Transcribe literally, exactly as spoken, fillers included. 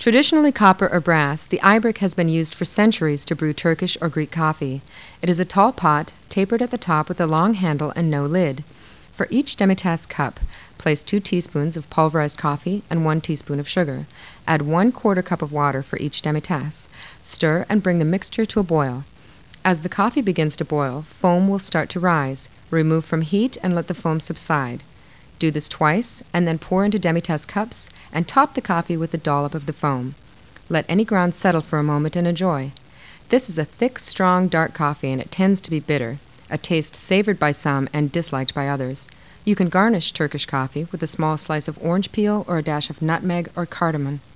Traditionally copper or brass, the ibrick has been used for centuries to brew Turkish or Greek coffee. It is a tall pot, tapered at the top with a long handle and no lid. For each demitasse cup, place two teaspoons of pulverized coffee and one teaspoon of sugar. Add one quarter cup of water for each demitasse. Stir and bring the mixture to a boil. As the coffee begins to boil, foam will start to rise. Remove from heat and let the foam subside. Do this twice, and then pour into demitasse cups and top the coffee with a dollop of the foam. Let any grounds settle for a moment and enjoy. This is a thick, strong, dark coffee, and it tends to be bitter, a taste savored by some and disliked by others. You can garnish Turkish coffee with a small slice of orange peel or a dash of nutmeg or cardamom.